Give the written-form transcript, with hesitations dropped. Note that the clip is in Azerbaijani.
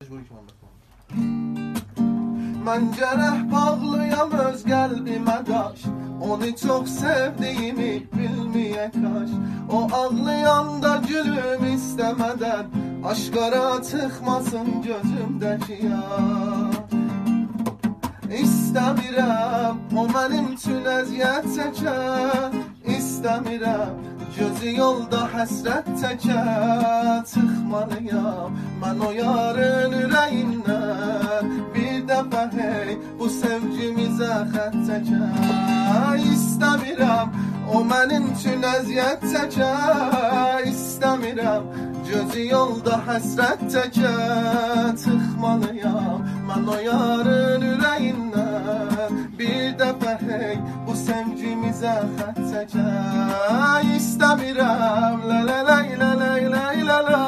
Mən gərək bağlıyam öz qəlbimə daş, onu çox sevdiyimi bilməyə kaş. O ağlayanda gülüm istəmədən, aşkara çıxmasın gözümdəki yaş. İstəmirəm o mənim üçün əziyyət çəkər, İstəmirəm gözü yolda həsrət çəkər. Çıxmalıyam mən o yarın ürəyindən, bir dəfə hey bu sevgimizə xət çəkər. İstəmirəm o mənim üçün əziyyət çəkər, İstəmirəm gözü yolda həsrət çəkər. Çıxmalıyam mən o yarın ürəyindən, bir dəfə hey bu sevgimizə xət çəkər. İstəmirəm la la la la la la la.